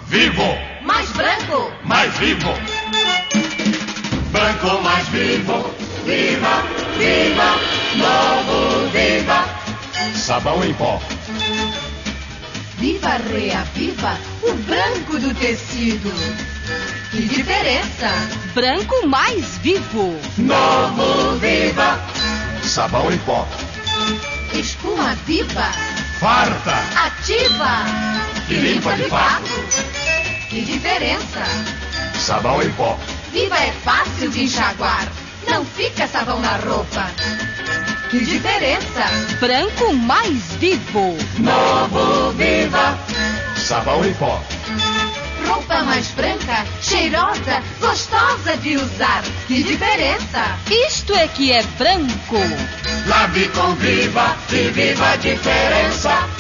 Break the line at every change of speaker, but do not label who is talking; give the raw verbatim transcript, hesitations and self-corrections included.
Vivo.
Mais branco.
Mais vivo. Branco mais vivo. Viva, viva, novo Viva. Sabão em pó.
Viva reaviva o branco do tecido. Que diferença!
Branco mais vivo.
Novo Viva. Sabão em pó.
Espuma viva.
Farta.
Ativa.
Que limpa de fato.
Que diferença!
Sabão em pó.
Viva é fácil de enxaguar. Não fica sabão na roupa. Que diferença!
Branco mais vivo.
Novo Viva. Sabão em pó.
Roupa mais branca, cheirosa, gostosa de usar. Que diferença!
Isto é que é branco.
Lave com Viva e viva a diferença.